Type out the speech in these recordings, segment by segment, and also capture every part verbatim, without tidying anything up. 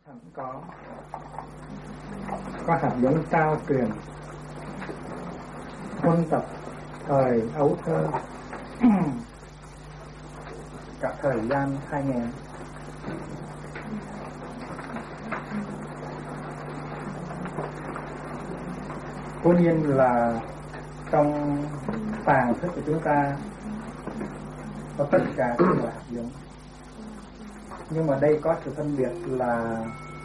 Hẳn có có hạt giống trao truyền huân tập thời ấu thơ cả thời gian hai nghìn. Cố nhiên là trong tàng thức của chúng ta có tất cả các loại hạt giống, nhưng mà đây có sự phân biệt là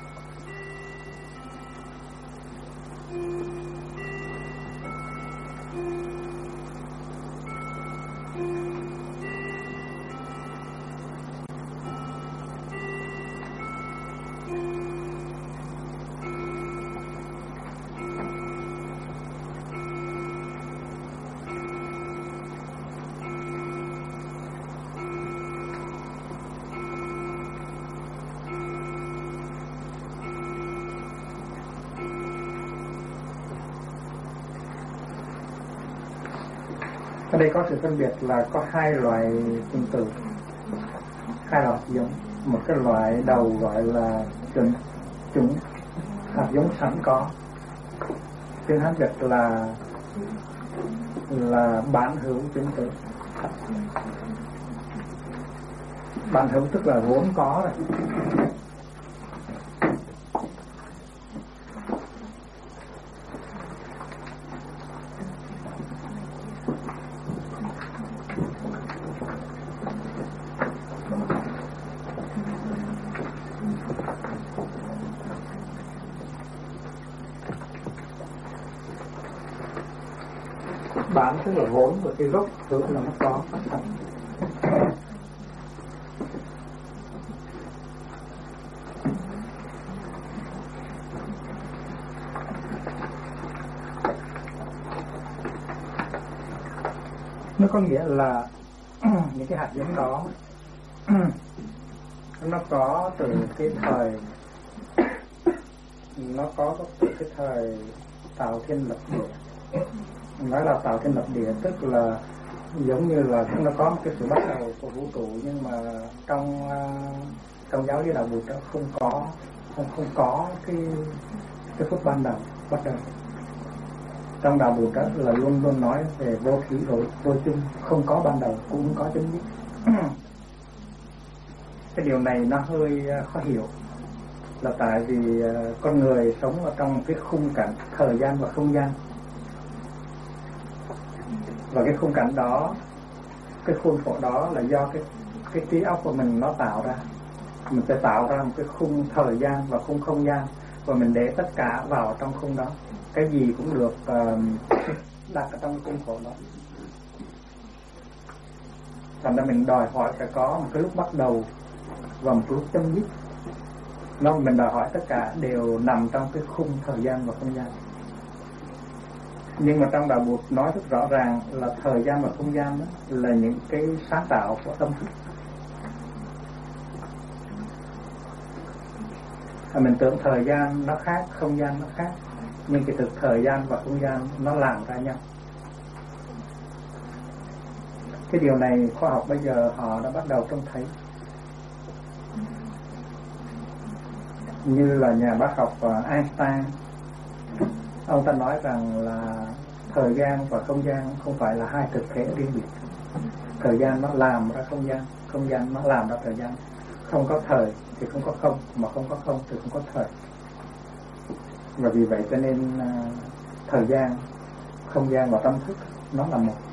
ở đây có sự phân biệt là có hai loại tương tự, hai loại hạt giống. Một cái loại đầu gọi là chuẩn chúng hạt giống sẵn có, tiếng Hán Việt là là bản hữu chứng tự. Bản hữu tức là vốn có rồi. Bản tức là vốn, và cái gốc hữu là nó có. Nó có nghĩa là những cái hạt giống đó nó có từ cái thời nó có từ cái thời tạo thiên lập địa. Nói là tạo thiên lập địa tức là giống như là nó có một cái sự bắt đầu của vũ trụ, nhưng mà trong trong giáo lý đạo Bụt đó không có không không có cái cái phút ban đầu bắt đầu. Trong đạo Bụt đó là luôn luôn nói về vô thủy rồi vô chung, không có ban đầu cũng không có chấm dứt. Cái điều này nó hơi khó hiểu, là tại vì con người sống ở trong cái khung cảnh thời gian và không gian, và cái khung cảnh đó, cái khuôn khổ đó là do cái cái trí óc của mình nó tạo ra. Mình sẽ tạo ra một cái khung thời gian và khung không gian, và mình để tất cả vào trong khung đó. Cái gì cũng được uh, đặt ở trong khung khổ đó. Thành ra mình đòi hỏi phải có một cái lúc bắt đầu và một lúc chấm dứt. Nó mình đòi hỏi tất cả đều nằm trong cái khung thời gian và không gian. Nhưng mà trong đạo Bụt nói rất rõ ràng là thời gian và không gian đó là những cái sáng tạo của tâm thức. Và mình tưởng thời gian nó khác, không gian nó khác, nhưng cái thực thời gian và không gian nó làm ra nhau. Cái điều này khoa học bây giờ họ đã bắt đầu trông thấy. Như là nhà bác học Einstein, ông ta nói rằng là thời gian và không gian không phải là hai thực thể riêng biệt. Thời gian nó làm ra không gian, không gian nó làm ra thời gian. Không có thời thì không có không, mà không có không thì không có thời. Và vì vậy cho nên uh, thời gian, không gian và tâm thức nó là một.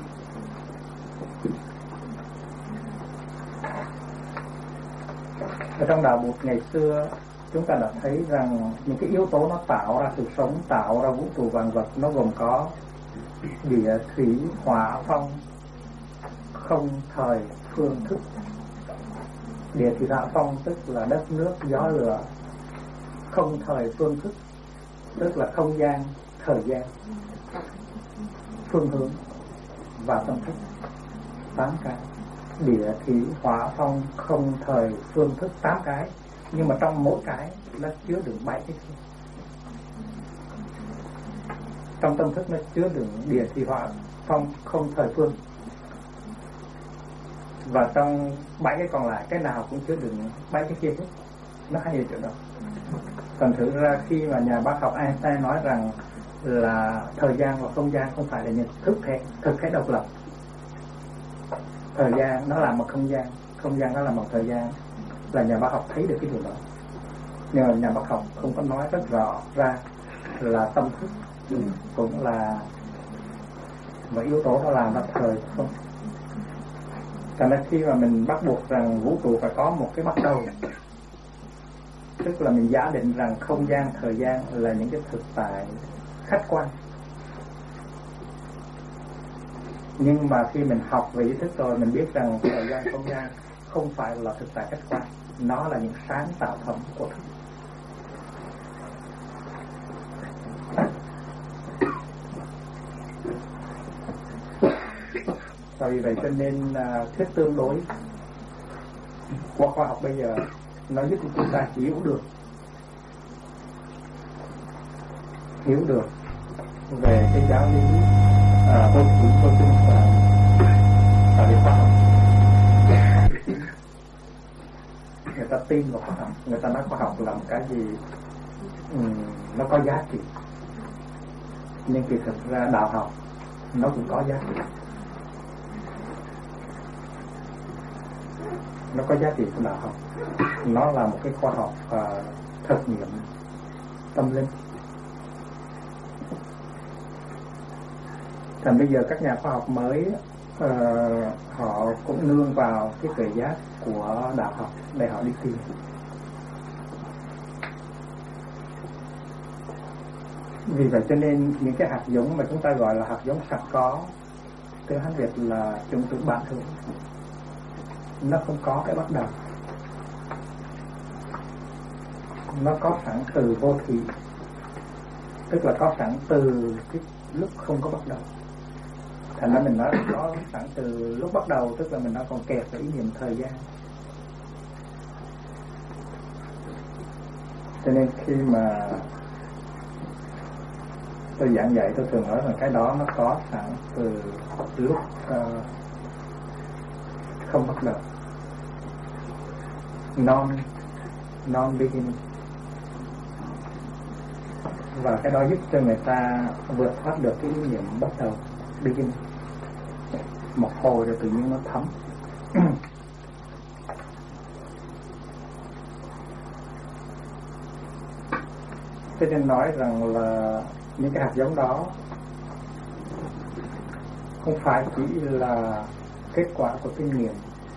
Ở trong đạo Bụt ngày xưa, chúng ta đã thấy rằng những cái yếu tố nó tạo ra sự sống, tạo ra vũ trụ vạn vật, nó gồm có địa, thủy, hỏa, phong, không, thời, phương, thức. Địa, thủy, hỏa, phong tức là đất, nước, gió, lửa. Không, thời, phương, thức tức là không gian, thời gian, phương hướng và tâm thức. Tám cái. Địa, thủy, hỏa, phong, không, thời, phương, thức, tám cái. Nhưng mà trong mỗi cái nó chứa đựng bảy cái kia. Trong tâm thức nó chứa đựng địa, thủy, hỏa, phong, không, thời, phương. Và trong bảy cái còn lại, cái nào cũng chứa đựng bảy cái kia hết. Nó hay ở chỗ đó. Còn thực ra khi mà nhà bác học Einstein nói rằng là thời gian và không gian không phải là những thực thể thực thể độc lập, thời gian nó là một không gian, không gian nó là một thời gian, là nhà bác học thấy được cái điều đó. Nhưng mà nhà bác học không có nói rất rõ ra là tâm thức cũng là một yếu tố nó làm ra thời không. Cho nên khi mà mình bắt buộc rằng vũ trụ phải có một cái bắt đầu, tức là mình giả định rằng không gian, thời gian là những cái thực tại khách quan. Nhưng mà khi mình học về ý thức rồi, mình biết rằng thời gian, không gian không phải là thực tại khách quan, nó là những sáng tạo phẩm của thức. Và vì vậy cho nên uh, thuyết tương đối của khoa học bây giờ nó giúp chúng ta hiểu được hiểu được về cái giáo lý vô thủy vô chung và tại vì khoa học người ta tin vào khoa học, người ta nói khoa học là một cái gì um, nó có giá trị, nhưng kỳ thực ra đạo học nó cũng có giá trị, nó có giá trị của đạo học. Nó là một cái khoa học uh, thực nghiệm tâm linh. Thành bây giờ các nhà khoa học mới uh, họ cũng nương vào cái tuệ giác của đạo học để họ đi tìm. Vì vậy cho nên những cái hạt giống mà chúng ta gọi là hạt giống sẵn có, tiếng Hán Việt là chủng tử bản hữu, nó không có cái bắt đầu, nó có sẵn từ vô thủy, tức là có sẵn từ cái lúc không có bắt đầu. Thành ra mình nói có sẵn từ lúc bắt đầu, tức là mình đã còn kẹt vào ý niệm thời gian. Cho nên khi mà tôi giảng dạy, tôi thường nói rằng cái đó nó có sẵn từ lúc uh, không bắt đầu, non non beginning. Và cái đó giúp cho người ta vượt thoát được cái ý niệm bắt đầu, beginning. Một hồi rồi tự nhiên nó thấm. Cho nên nói rằng là những cái hạt giống đó không phải chỉ là kết quả của kinh nghiệm.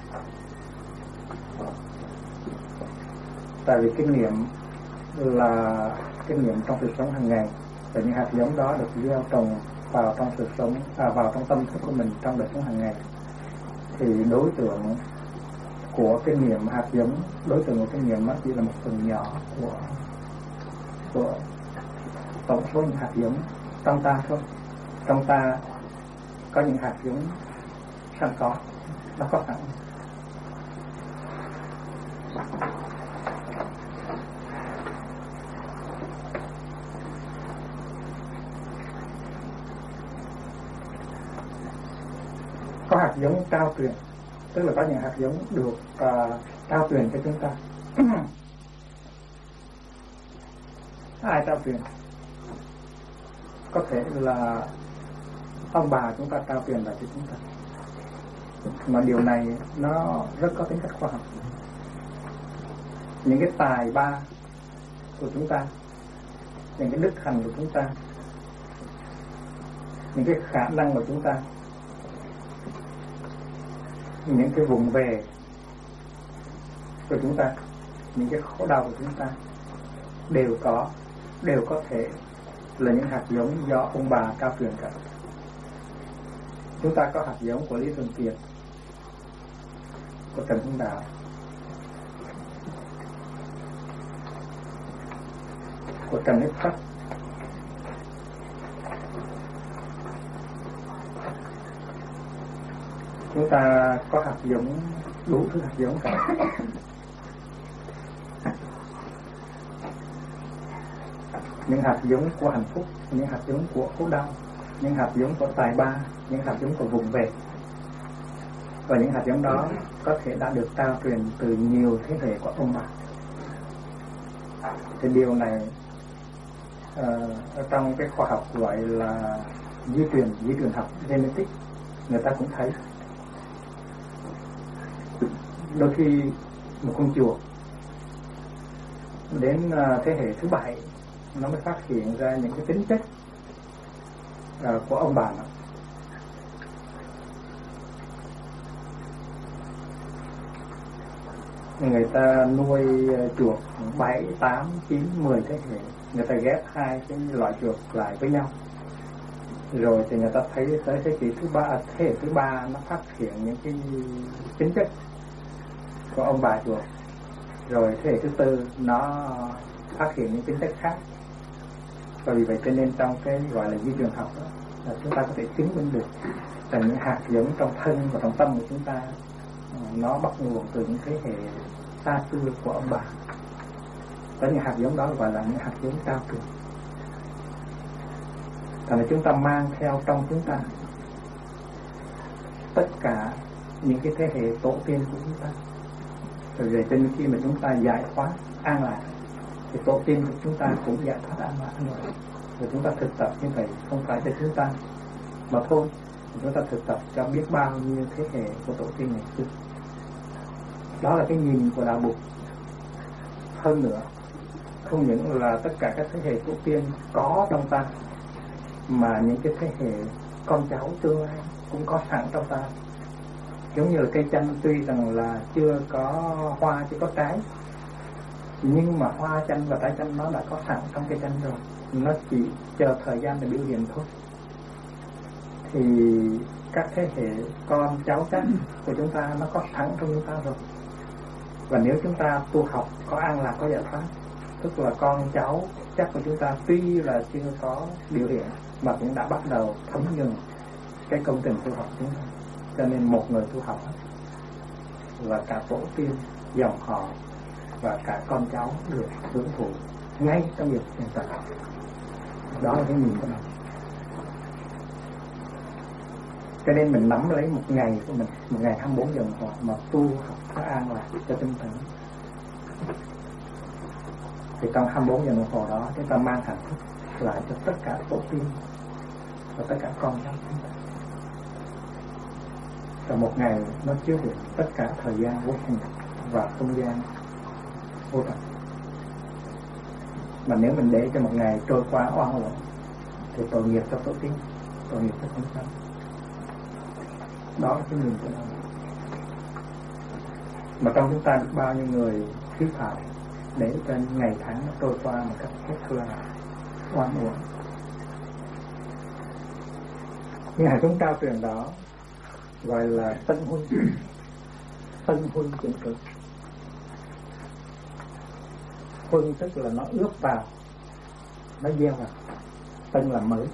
Tại vì kinh nghiệm là kinh nghiệm trong cuộc sống hàng ngày, và những hạt giống đó được gieo trồng vào trong cuộc sống, à, vào trong tâm thức của mình trong đời sống hàng ngày, thì đối tượng của kinh nghiệm hạt giống, đối tượng của kinh nghiệm nó chỉ là một phần nhỏ của của tổng số những hạt giống trong ta thôi. Trong ta có những hạt giống sẵn có, nó có sẵn. Có hạt giống trao truyền, tức là có những hạt giống được uh, trao truyền cho chúng ta. Ai trao truyền? Có thể là ông bà chúng ta trao truyền lại cho chúng ta, mà điều này nó rất có tính cách khoa học. Những cái tài ba của chúng ta, những cái đức hạnh của chúng ta, những cái khả năng của chúng ta, những cái vùng về của chúng ta, những cái khổ đau của chúng ta đều có, đều có thể là những hạt giống do ông bà trao truyền cả. Chúng ta có hạt giống của Lý Thường Kiệt, của Trần Hưng Đạo, của Trần Nhất Sắc, chúng ta có hạt giống, đủ thứ hạt giống cả. Những hạt giống của hạnh phúc, những hạt giống của khổ đau, những hạt giống của tài ba, những hạt giống của vùng về. Và những hạt giống đó có thể đã được trao truyền từ nhiều thế hệ của ông bà. Thì điều này uh, ở trong cái khoa học gọi là di truyền, di truyền học genetic, người ta cũng thấy. Đôi khi một con chuột đến uh, thế hệ thứ bảy nó mới phát hiện ra những cái tính chất uh, của ông bà nó. Người ta nuôi chuột bảy, tám, chín, mười thế hệ, người ta ghép hai cái loại chuột lại với nhau, rồi thì người ta thấy tới thế kỷ thứ ba, thế hệ thứ ba nó phát hiện những cái tính chất của ông bà chuột, rồi thế hệ thứ tư nó phát hiện những tính chất khác. Và vì vậy cho nên trong cái gọi là di truyền học đó, là chúng ta có thể chứng minh được là những hạt giống trong thân và trong tâm của chúng ta nó bắt nguồn từ những thế hệ xa xưa của ông bà. Có những hạt giống đó gọi là những hạt giống cao cường. Thành ra chúng ta mang theo trong chúng ta tất cả những cái thế hệ tổ tiên của chúng ta. Rồi về trên khi mà chúng ta giải thoát an lạc thì tổ tiên của chúng ta cũng giải thoát an lạc rồi. Rồi chúng ta thực tập như vậy không phải cho chúng ta mà thôi, chúng ta thực tập cho biết bao nhiêu thế hệ của tổ tiên ngày xưa. Đó là cái nhìn của đạo Bụt. Hơn nữa, không những là tất cả các thế hệ tổ tiên có trong ta, mà những cái thế hệ con cháu tương lai cũng có sẵn trong ta. Giống như là cây chanh tuy rằng là chưa có hoa, chưa có trái, nhưng mà hoa chanh và trái chanh nó đã có sẵn trong cây chanh rồi, nó chỉ chờ thời gian để biểu hiện thôi. Thì các thế hệ con cháu chắc của chúng ta nó có sẵn trong chúng ta rồi. Và nếu chúng ta tu học có an lạc, có giải thoát, tức là con cháu chắc của chúng ta tuy là chưa có biểu hiện mà cũng đã bắt đầu thấm nhuần cái công trình tu học chúng ta. Cho nên một người tu học và cả tổ tiên, dòng họ và cả con cháu được hưởng thụ ngay trong việc hiện tại. Đó là cái nhìn của nó. Cho nên mình nắm lấy một ngày của mình, một ngày hai mươi bốn giờ đồng hồ mà tu học có an lạc cho tinh thần. Thì trong hai mươi bốn giờ đồng hồ đó chúng ta mang hạnh phúc lại cho tất cả tổ tiên và tất cả con cháu chúng ta. Và một ngày nó chứa được tất cả thời gian vô hình và không gian vô tận. Mà nếu mình để cho một ngày trôi qua oan uổng thì tội nghiệp cho tổ tiên, tội nghiệp cho con cháu. Đó là cái nhìn của nó. Mà trong chúng ta bao nhiêu người thuyết pháp để cho ngày tháng nó trôi qua một cách hết thưa oan uổng. Nhưng hạt giống trao truyền đó gọi là tân huân, tân huân chuyển cực. Huân tức là nó ướp vào, nó gieo vào. Tân là mới.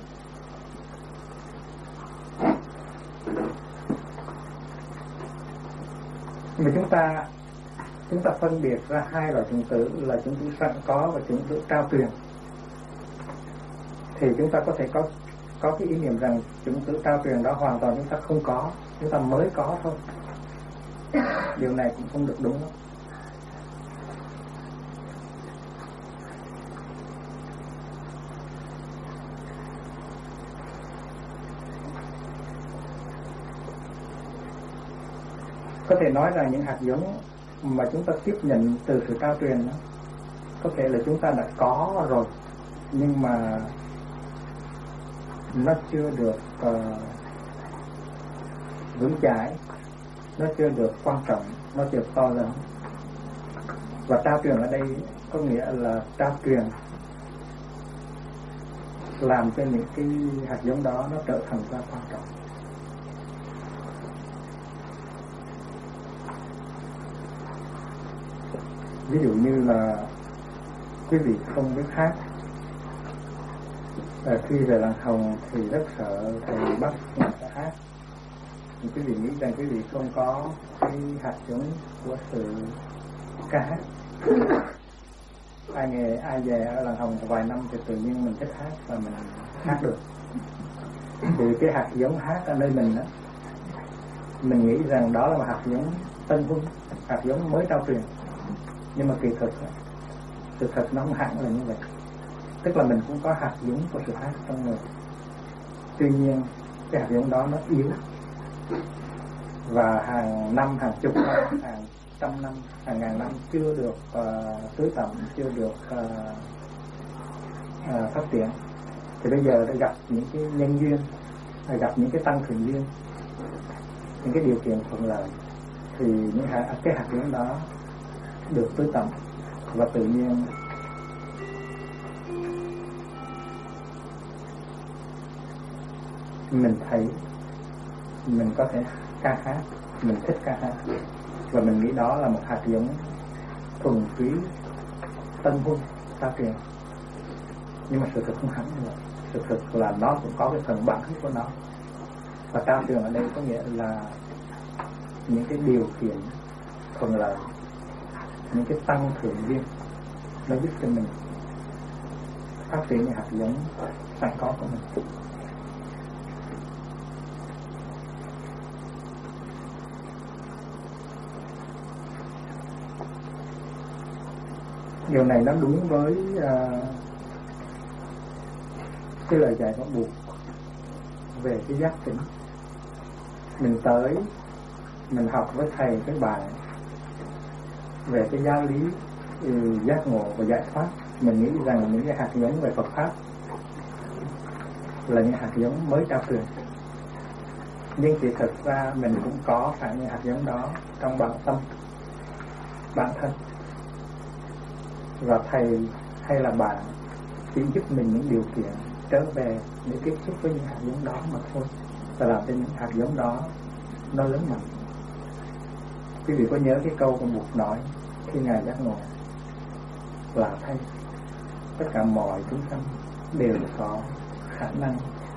Mà chúng ta chúng ta phân biệt ra hai loại chủng tử là chủng tử sẵn có và chủng tử trao truyền. Thì chúng ta có thể có có cái ý niệm rằng chủng tử trao truyền đó hoàn toàn chúng ta không có, chúng ta mới có thôi. Điều này cũng không được đúng lắm. Có thể nói rằng những hạt giống mà chúng ta tiếp nhận từ sự trao truyền đó, có thể là chúng ta đã có rồi, nhưng mà nó chưa được uh, vững chãi, nó chưa được quan trọng, nó chưa to lớn. Và trao truyền ở đây có nghĩa là trao truyền làm cho những cái hạt giống đó nó trở thành ra quan trọng. Ví dụ như là quý vị không biết hát, à, khi về làng Hồng thì rất sợ thầy bắt mình phải hát. Thì quý vị nghĩ rằng quý vị không có cái hạt giống của sự ca hát. Ai nghe ai về ở làng Hồng vài năm thì tự nhiên mình thích hát và mình hát được. Thì cái hạt giống hát ở nơi mình đó, mình nghĩ rằng đó là một hạt giống tân huân, hạt giống mới trao truyền. Nhưng mà kỳ thực Sự thật nó không hẳn là như vậy. Tức là mình cũng có hạt giống của sự ác trong người, tuy nhiên cái hạt giống đó nó yếu, và hàng năm, hàng chục năm, hàng trăm năm, hàng ngàn năm chưa được uh, tưới tẩm, chưa được uh, uh, phát triển. Thì bây giờ đã gặp những cái nhân duyên, gặp những cái tăng thượng duyên, những cái điều kiện thuận lợi, thì những hạt, cái hạt giống đó được tưới tẩm, và tự nhiên mình thấy mình có thể ca hát, mình thích ca hát, và mình nghĩ đó là một hạt giống thuần túy tân huân ta truyền. Nhưng mà sự thực không hẳn như vậy. Sự thực là nó cũng có cái phần bản chất của nó, và trao truyền ở đây có nghĩa là những cái điều kiện thuận lợi, những cái tăng thượng duyên nó giúp cho mình phát triển những hạt giống sẵn có của mình. Điều này nó đúng với uh, cái lời dạy của Bụt về cái giác tỉnh. Mình tới, mình học với thầy với bạn về cái giáo lý ừ, giác ngộ và giải thoát. Mình nghĩ rằng những cái hạt giống về Phật Pháp là những hạt giống mới trao truyền, nhưng chỉ thực ra mình cũng có phải những hạt giống đó trong bản tâm, bản thân. Và thầy hay là bạn chỉ giúp mình những điều kiện trở về để tiếp xúc với những hạt giống đó mà thôi, và làm cho những hạt giống đó nó lớn mạnh. Quý vị có nhớ cái câu của Bụt nói khi Ngài giác ngộ là thay tất cả mọi chúng sanh đều có khả năng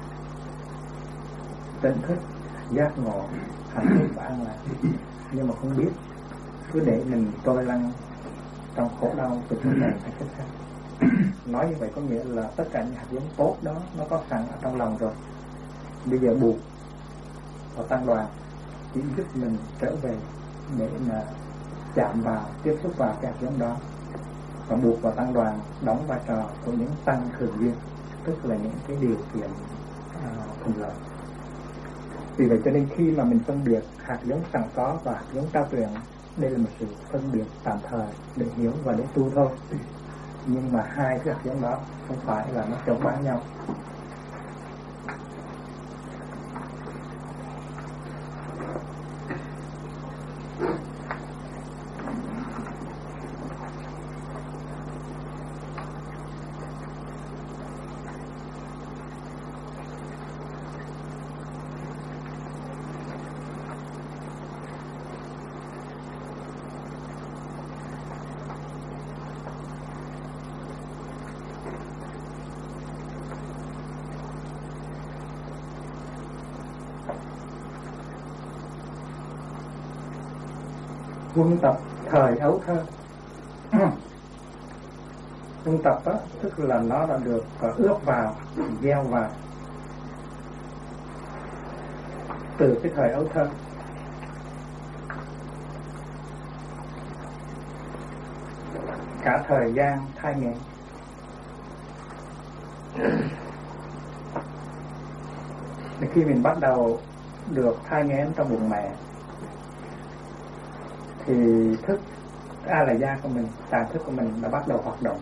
tỉnh thức, giác ngộ, hạnh phúc và an lạc, nhưng mà không biết, cứ để mình trôi lăn trong khổ đau từ kiếp này sang kiếp khác. Nói như vậy có nghĩa là tất cả những hạt giống tốt đó nó có sẵn ở trong lòng rồi. Bây giờ Bụt và tăng đoàn chỉ giúp mình trở về để mà chạm vào, tiếp xúc vào cái hạt giống đó. Và Bụt và tăng đoàn đóng vai trò của những tăng thường duyên, tức là những cái điều kiện à, thuận lợi. Vì vậy cho nên khi mà mình phân biệt hạt giống sẵn có và hạt giống trao truyền, đây là một sự phân biệt tạm thời để hiểu và để tu thôi. Nhưng mà hai cái hạt giống đó không phải là nó chống bán nhau. Quân tập thời ấu thơ. Quân tập đó, tức là nó đã được ướp vào, gieo vào từ cái thời ấu thơ. Cả thời gian thai nghén. Khi mình bắt đầu được thai nghén trong bụng mẹ thì thức a la gia của mình, tàn thức của mình đã bắt đầu hoạt động,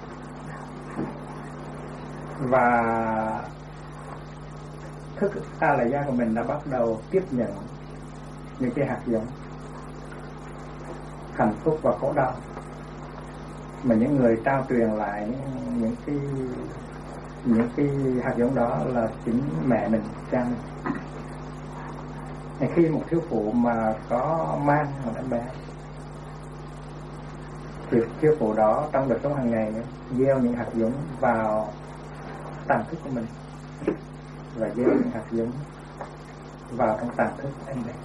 và thức a la gia của mình đã bắt đầu tiếp nhận những cái hạt giống hạnh phúc và khổ đau mà những người trao truyền lại những, những cái những cái hạt giống đó là chính mẹ mình, cha mình. Khi một thiếu phụ mà có mang một em bé thì thiếu phụ đó trong đời sống hàng ngày gieo những hạt giống vào tàn thức của mình và gieo những hạt giống vào trong tàn thức em bé.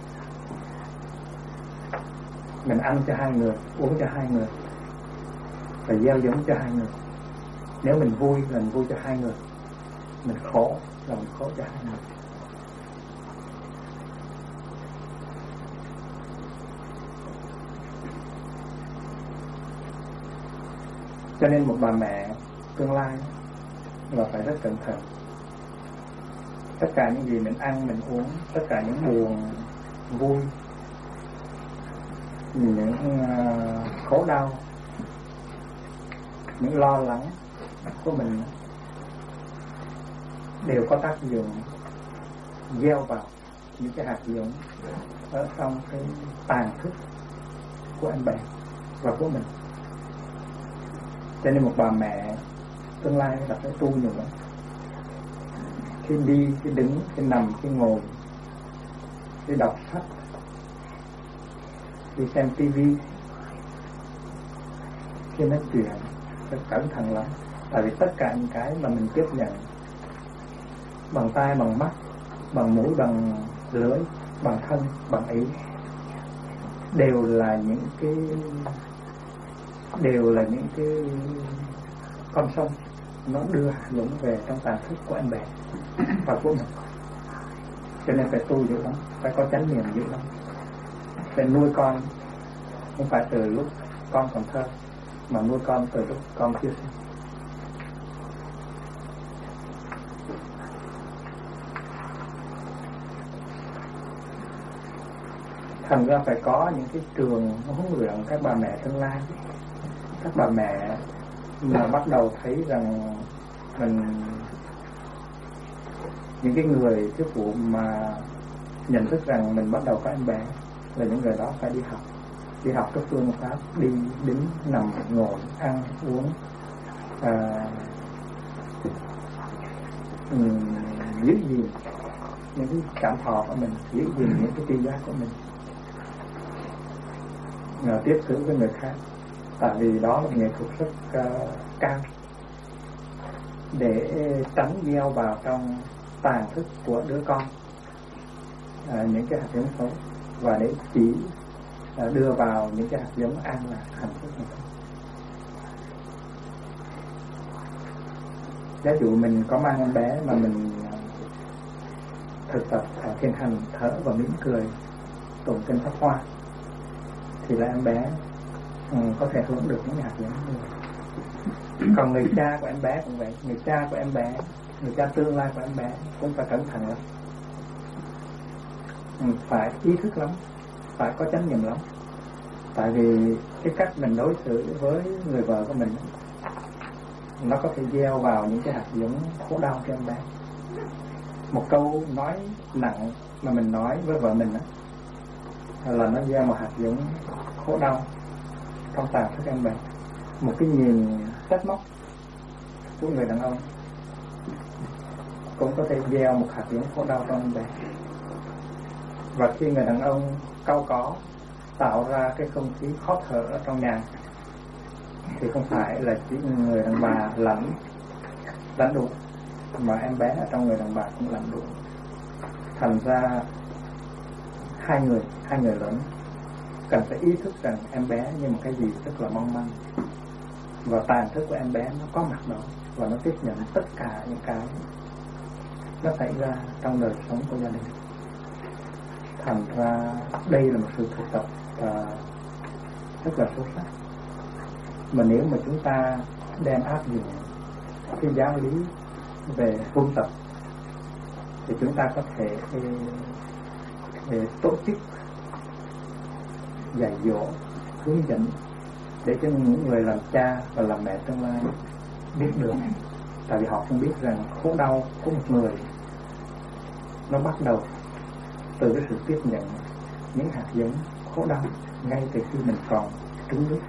Mình ăn cho hai người, uống cho hai người và gieo giống cho hai người. Nếu mình vui là mình vui cho hai người, mình khổ là mình khổ cho hai người. Cho nên một bà mẹ tương lai là phải rất cẩn thận. Tất cả những gì mình ăn, mình uống, tất cả những buồn, vui, những uh, khổ đau, những lo lắng của mình đều có tác dụng gieo vào những cái hạt giống ở trong cái tàn thức của em bé và của mình. Cho nên một bà mẹ tương lai là phải tu nhiều lắm. Khi đi, khi đứng, khi nằm, khi ngồi, khi đọc sách, khi xem tivi, khi nói chuyện, phải cẩn thận lắm. Tại vì tất cả những cái mà mình tiếp nhận bằng tai, bằng mắt, bằng mũi, bằng lưỡi, bằng thân, bằng ý, đều là những cái đều là những cái con sông nó đưa hạt giống về trong tàn thức của em bé và của mình. Cho nên phải tu dữ lắm, phải có chánh niệm dữ lắm, phải nuôi con không phải từ lúc con còn thơ, mà nuôi con từ lúc con chưa sinh. Thành ra phải có những cái trường huấn luyện các bà mẹ tương lai, các bà mẹ mà bắt đầu thấy rằng mình, những cái người thiếu phụ mà nhận thức rằng mình bắt đầu có em bé là những người đó phải đi học, đi học các phương pháp đi, đứng, nằm, ngồi, ăn, uống, à, um, giữ gìn những cái cảm thọ của mình, giữ gìn những cái tri giác của mình, à, tiếp xúc với người khác. Tại vì đó là nghệ thuật rất uh, cao để tránh gieo vào trong tàn thức của đứa con à, những cái hạt giống xấu, và để chỉ à, đưa vào những cái hạt giống an lạc, hạnh phúc này thôi. Giả dụ mình có mang em bé mà mình thực tập thiền hành thở và mỉm cười, tụng kinh Pháp Hoa, thì là em bé ừ, có thể hưởng được những hạt giống này. Còn người cha của em bé cũng vậy, người cha của em bé, người cha tương lai của em bé cũng phải cẩn thận lắm, phải ý thức lắm, phải có chánh niệm lắm. Tại vì cái cách mình đối xử với người vợ của mình, nó có thể gieo vào những cái hạt giống khổ đau cho em bé. Một câu nói nặng mà mình nói với vợ mình đó, là nó gieo một hạt giống khổ đau trong tàn thức em bé. Một cái nhìn trách móc của người đàn ông cũng có thể gieo một hạt giống khổ đau trong em bé. Và khi người đàn ông cau có tạo ra cái không khí khó thở ở trong nhà, thì không phải là chỉ người đàn bà lãnh lãnh đủ, mà em bé ở trong người đàn bà cũng lãnh đủ. Thành ra hai người hai người lớn cần phải ý thức rằng em bé như một cái gì rất là mong manh, và tàn thức của em bé nó có mặt đó, và nó tiếp nhận tất cả những cái nó xảy ra trong đời sống của gia đình. Thành ra đây là một sự thực tập uh, rất là sâu sắc, mà nếu mà chúng ta đem áp dụng cái giáo lý về huân tập, thì chúng ta có thể để tổ chức dạy dỗ, hướng dẫn để cho những người làm cha và làm mẹ tương lai biết được. Tại vì họ không biết rằng khổ đau của một người nó bắt đầu từ cái sự tiếp nhận những hạt giống khổ đau ngay từ khi mình còn trứng nước,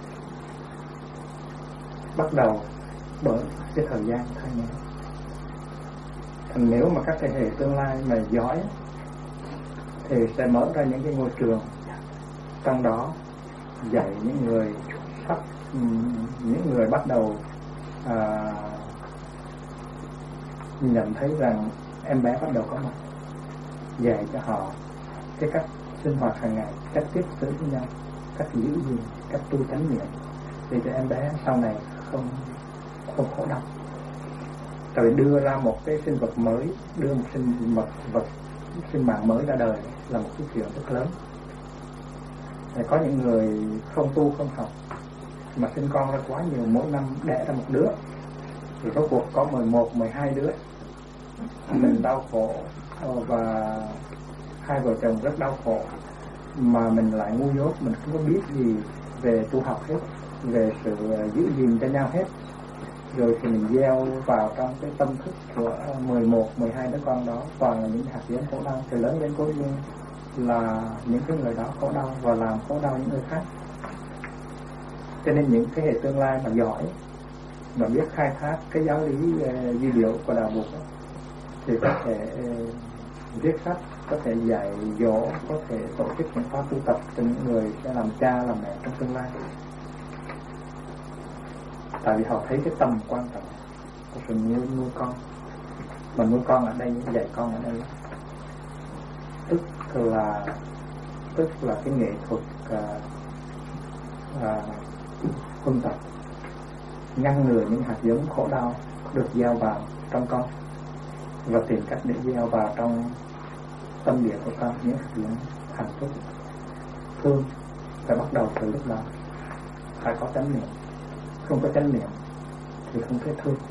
bắt đầu bởi cái thời gian thai nghén. Thành nếu mà các thế hệ tương lai mà giỏi thì sẽ mở ra những cái ngôi trường, trong đó dạy những người sắp những người bắt đầu à, nhận thấy rằng em bé bắt đầu có mặt, dạy cho họ cái cách sinh hoạt hàng ngày, cách tiếp xử với nhau, cách giữ gìn, cách tu chánh niệm, để cho em bé sau này không không khổ đau. Tại vì đưa ra một cái sinh vật mới, đưa một sinh vật vật sinh mạng mới ra đời là một cái chuyện rất lớn. Thì có những người không tu không học mà sinh con ra quá nhiều, mỗi năm đẻ ra một đứa, rồi rốt cuộc có mười một, mười hai đứa, mình đau khổ và hai vợ chồng rất đau khổ, mà mình lại ngu dốt, mình không có biết gì về tu học hết, về sự giữ gìn cho nhau hết. Rồi thì mình gieo vào trong cái tâm thức của mười một, mười hai đứa con đó toàn là những hạt giống khổ đau, thì lớn lên cuối cùng là những cái người đó khổ đau và làm khổ đau những người khác. Cho nên những thế hệ tương lai mà giỏi, mà biết khai thác cái giáo lý uh, duy điệu của đạo Phật thì có thể uh, viết sách, có thể dạy dỗ, có thể tổ chức những khóa tu tập cho những người sẽ làm cha làm mẹ trong tương lai. Tại vì họ thấy cái tầm quan trọng của sự nuôi, nuôi con. Mà nuôi con ở đây, dạy con ở đây, tức là tức là cái nghệ thuật uh, uh, huân tập, ngăn ngừa những hạt giống khổ đau được gieo vào trong con, và tìm cách để gieo vào trong tâm địa của con những hạt giống hạnh phúc, thương. Phải bắt đầu từ lúc đó, phải có chánh niệm. Không có chánh niệm thì không thể thương.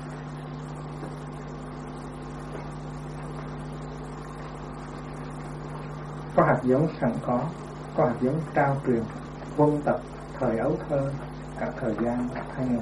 Có hạt giống sẵn có, có hạt giống trao truyền, huân tập thời ấu thơ, cả thời gian thanh niên.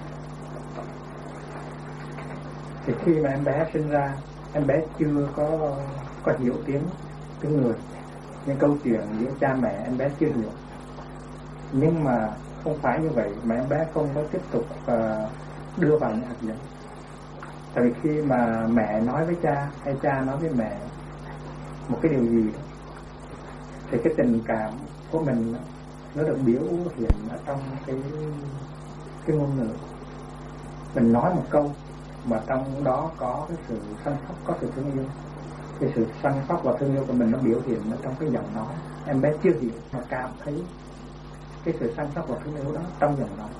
Thì khi mà em bé sinh ra, em bé chưa có có hiểu tiếng tiếng người, những câu chuyện giữa cha mẹ em bé chưa hiểu. Nhưng mà không phải như vậy mà em bé không có tiếp tục uh, đưa vào những hạt giống. Tại vì khi mà mẹ nói với cha hay cha nói với mẹ một cái điều gì đó, thì cái tình cảm của mình nó được biểu hiện ở trong cái cái ngôn ngữ. Mình nói một câu mà trong đó có cái sự săn sóc, có sự thương yêu. Cái sự săn sóc và thương yêu của mình nó biểu hiện ở trong cái giọng nói. Em bé chưa hiểu mà cảm thấy cái sự săn sóc và thương yêu đó trong giọng nói.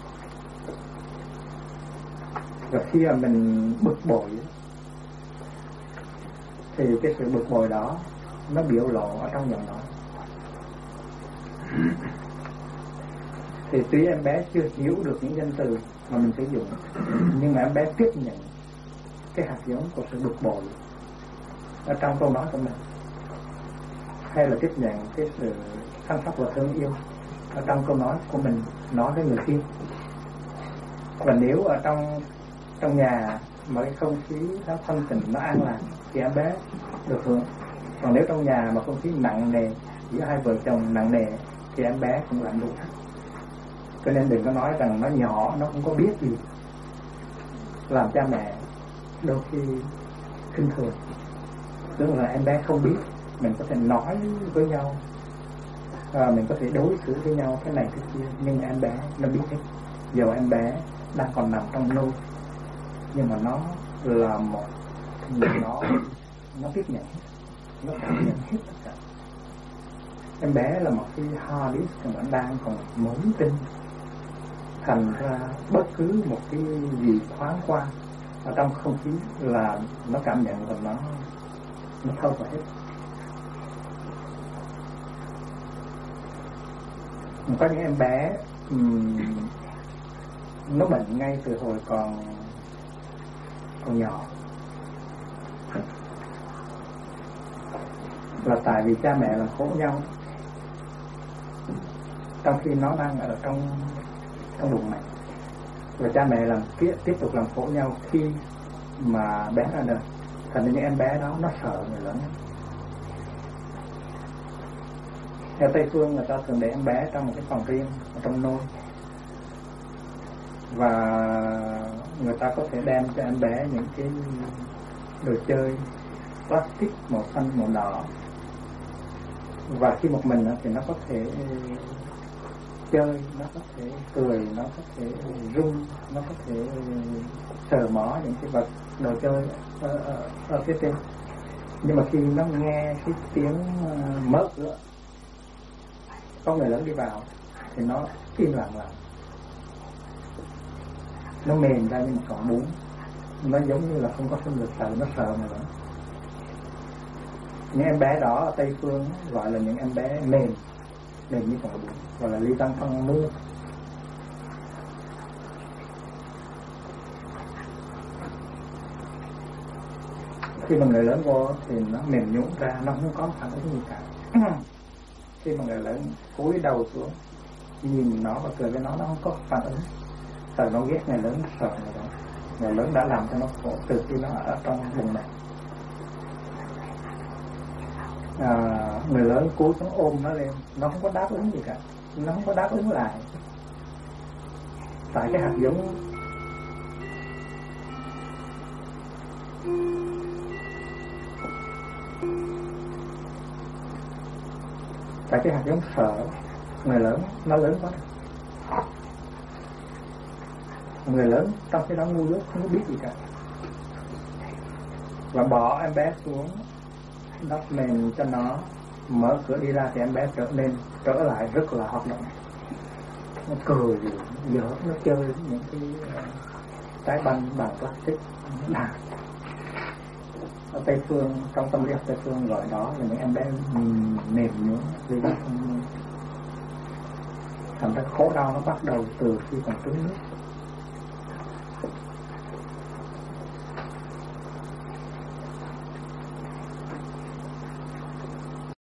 Và khi mà mình bực bội thì cái sự bực bội đó nó biểu lộ ở trong giọng nói. Thì tuy em bé chưa hiểu được những danh từ mà mình sử dụng, nhưng mà em bé tiếp nhận cái hạt giống của sự bực bội ở trong câu nói của mình, hay là tiếp nhận cái sự săn sóc và thương yêu ở trong câu nói của mình nói với người kia. Và nếu ở trong trong nhà mà cái không khí nó thanh tịnh, nó an lành thì em bé được hưởng. Còn nếu trong nhà mà không khí nặng nề, giữa hai vợ chồng nặng nề, thì em bé cũng lạnh lùng. Cho nên đừng có nói rằng nó nhỏ, nó không có biết gì. Làm cha mẹ đôi khi khinh thường, tức là em bé không biết. Mình có thể nói với nhau, à, mình có thể đối xử với nhau cái này cái kia, nhưng em bé nó biết hết. Giờ em bé đang còn nằm trong nôi, nhưng mà nó là một nó nó tiếp nhận hết, nó cảm nhận hết tất cả. Em bé là một cái hard disk mà đang còn mới tinh, thành ra bất cứ một cái gì thoáng qua ở trong không khí là nó cảm nhận và nó nó thâu vào hết. Có những em bé um, nó bệnh ngay từ hồi còn còn nhỏ, là tại vì cha mẹ làm khổ nhau trong khi nó đang ở trong trong bụng mẹ, và cha mẹ làm tiếp tiếp tục làm khổ nhau khi mà bé ra đời. Thành ra những em bé đó nó sợ người lớn. Theo Tây phương, người ta thường để em bé trong một cái phòng riêng ở trong nôi, và người ta có thể đem cho em bé những cái đồ chơi plastic màu xanh, màu đỏ, và khi một mình thì nó có thể chơi, nó có thể cười, nó có thể rung, nó có thể sờ mó những cái vật đồ chơi ở, ở, ở phía trên. Nhưng mà khi nó nghe cái tiếng mở cửa, có người lớn đi vào, thì nó im lặng lại, nó mềm ra như một cọng bún, nó giống như là không có sinh lực, sợ nó sợ người lớn. Những em bé đó ở Tây phương gọi là những em bé mềm, mềm như cọng bún, gọi là ly tăng phong mưa. Khi mà người lớn vô thì nó mềm nhũn ra, nó không có phản ứng gì cả. Khi mà người lớn cúi đầu xuống nhìn nó và cười với nó, nó không có phản ứng. Sợ nó ghét người lớn, sợ người đó. Người lớn đã làm cho nó khổ từ khi nó ở trong bụng mẹ. À, người lớn cúi xuống ôm nó lên, nó không có đáp ứng gì cả, nó không có đáp ứng lại. Tại cái hạt giống tại cái hạt giống sợ người lớn nó lớn quá. Người lớn trong cái đó ngu dốt không biết gì cả, và bỏ em bé xuống đắp mền cho nó, mở cửa đi ra thì em bé trở nên trở lại rất là hoạt động. Nó cười giỡn, nó chơi những cái trái banh bằng plastic đà. Ở Tây Phương, trong tâm lý học Tây Phương gọi đó là những em bé mềm nhũn, vì nó không thành ra khổ đau nó bắt đầu từ khi còn trứng nước.